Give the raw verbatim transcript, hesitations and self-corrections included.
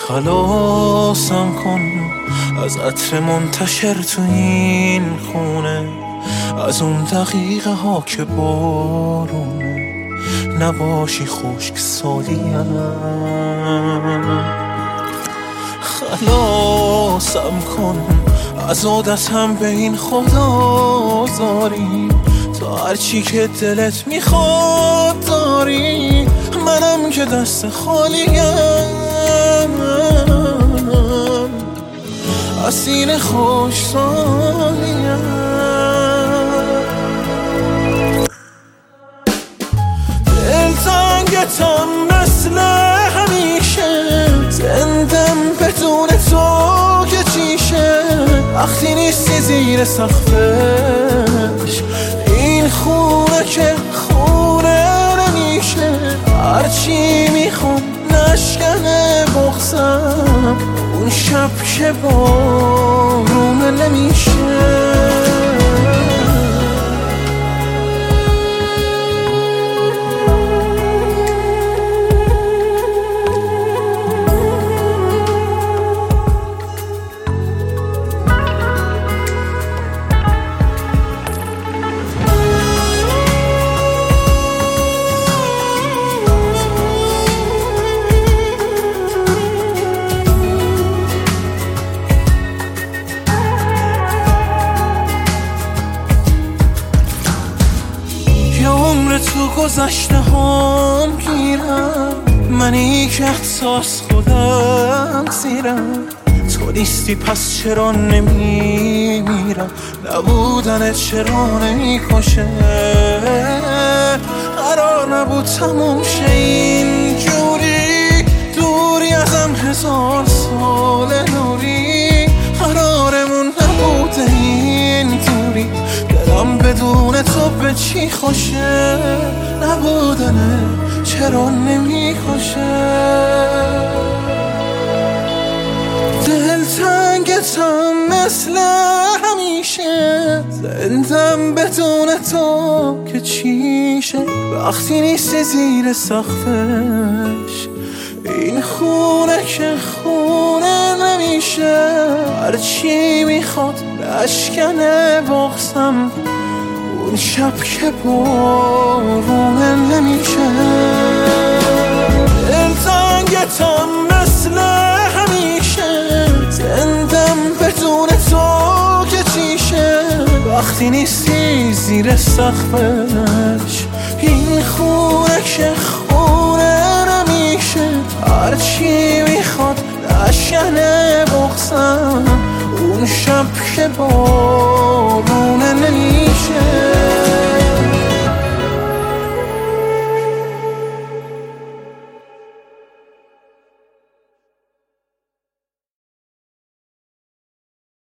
خلاصم کن از عطر منتشر تو این خونه، از اون دقیقه ها که بارونه نباشی خشک سالیم. خلاصم کن از عادتم به این خدا زاری، تا هرچی که دلت میخواد داری، منم که دست خالیم، اسیر خوش سالیم. دلتنگتم مثل همیشه، زندم بدون تو که چیشه، وقتی نیستی زیر سقفش این خونه که خونه نمیشه. هرچی میخوام نشکنه بغضم، اون شب که بارونه نمیشه. تو گذشته هم گیرم، منی که احساس خودم زیرم. تو نیستی پس چرا نمیمیرم، نبودنت چرا نمیکشه. قرار نبود تموم شه اینجوری، دوری ازم هزار سال نوری. قرارمون نبوده اینطوری، دلم بدون تو به چی خوشه. نبودنه چرا نمیخوشه. دلتنگتم مثل همیشه، زندم بدون تو که چیشه، وقتی نیستی زیر سقفش این خونه که خونه نمیشه. هرچی میخواد نشکنه بغضم، اون شب که بارونه نمیشه. دلتنگتم مثل همیشه، زندم بدون تو که چیشه، وقتی نیستی زیر سقفش این خونه که خونه نمیشه. هرچی میخواد نشکنه بغضم، اون شب که بارونه نمیشه.